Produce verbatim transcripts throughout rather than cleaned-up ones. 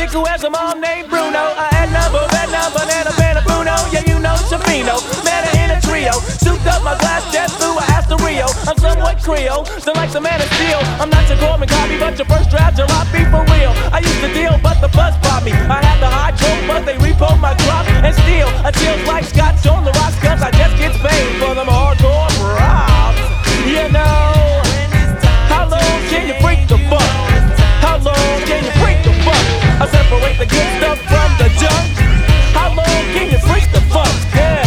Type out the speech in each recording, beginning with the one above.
chick who has a mom named Bruno. I had number, red number, banana, banana, Bruno. Yeah, you know Shavino, man in a trio. Souped up my glass, jet through, I asked the Rio. I'm somewhat Creole, still like some man of steel. I'm not your Gorman copy, but your first draft, jalopy for real. I used to deal, but the buzz bought me. I had the high choke, but they repo my drop and steal. A chill's like scotch on the rocks, cause I just get paid for them hardcore props. You know, how long can you freak the fuck? How long can you freak the fuck? I separate the good stuff from the junk. How long can you freak the fuck? Yeah.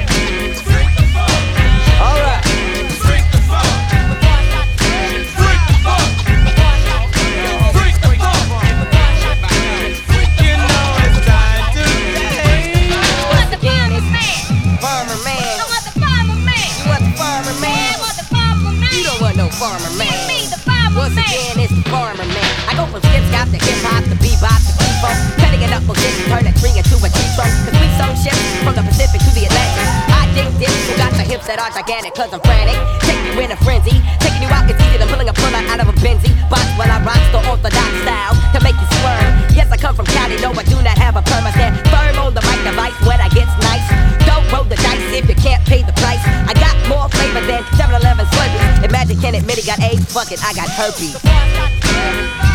Alright. Freak the fuck. Freak the fuck. Freak the fuck. You know it's time to dance. You want the farmer man? Farmer man. I want the farmer man. You want the farmer man? I want the farmer man. You don't want no farmer man. Give me the farmer Once man. again, it's the farmer man. I go from skip scop to hip hop to bebop to bebop, cutting it up position, turn a tree into a tree trunk. Cause we sold shit from the Pacific to the Atlantic. I dig this, who got the hips that are gigantic, cause I'm frantic. Take you in a frenzy, taking you out is easy than pulling a puller out of a Benzie. Box while I rock the orthodox style to make you swerve. Yes, I come from Cali, no, I do not have a perm. I stand firm on the mic device when I gets nice. Don't roll the dice if you can't pay the price. I got more flavor than seven eleven Slurpees. Imagine Kenneth Mitty got AIDS, fuck it, I got herpes.